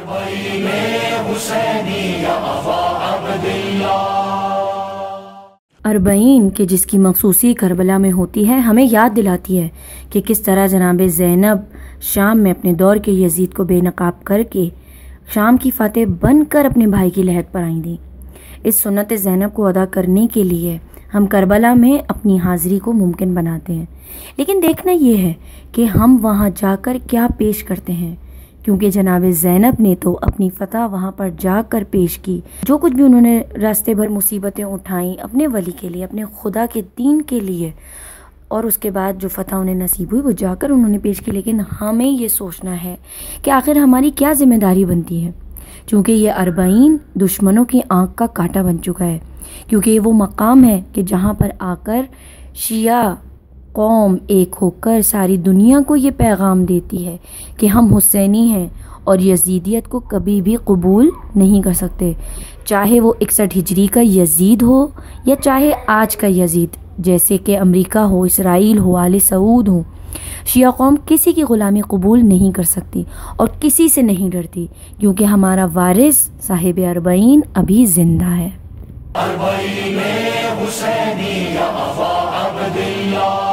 اربعین کہ جس کی مخصوصی کربلا میں ہوتی ہے ہمیں یاد دلاتی ہے کہ کس طرح جناب زینب شام میں اپنے دور کے یزید کو بے نقاب کر کے شام کی فاتح بن کر اپنے بھائی کی لحد پر آئیں دیں۔ اس سنت زینب کو ادا کرنے کے لیے ہم کربلا میں اپنی حاضری کو ممکن بناتے ہیں، لیکن دیکھنا یہ ہے کہ ہم وہاں جا کر کیا پیش کرتے ہیں، کیونکہ جناب زینب نے تو اپنی فتح وہاں پر جا کر پیش کی۔ جو کچھ بھی انہوں نے راستے بھر مصیبتیں اٹھائیں اپنے ولی کے لیے، اپنے خدا کے دین کے لیے، اور اس کے بعد جو فتح انہیں نصیب ہوئی وہ جا کر انہوں نے پیش کی۔ لیکن ہمیں یہ سوچنا ہے کہ آخر ہماری کیا ذمہ داری بنتی ہے، چونکہ یہ اربعین دشمنوں کی آنکھ کا کانٹا بن چکا ہے، کیونکہ یہ وہ مقام ہے کہ جہاں پر آ کر شیعہ قوم ایک ہو کر ساری دنیا کو یہ پیغام دیتی ہے کہ ہم حسینی ہیں اور یزیدیت کو کبھی بھی قبول نہیں کر سکتے، چاہے وہ 61 ہجری کا یزید ہو یا چاہے آج کا یزید، جیسے کہ امریکہ ہو، اسرائیل ہو، آل سعود ہو۔ شیعہ قوم کسی کی غلامی قبول نہیں کر سکتی اور کسی سے نہیں ڈرتی، کیونکہ ہمارا وارث صاحب اربعین ابھی زندہ ہے۔ اربعین حسینی یا ابا عبداللہ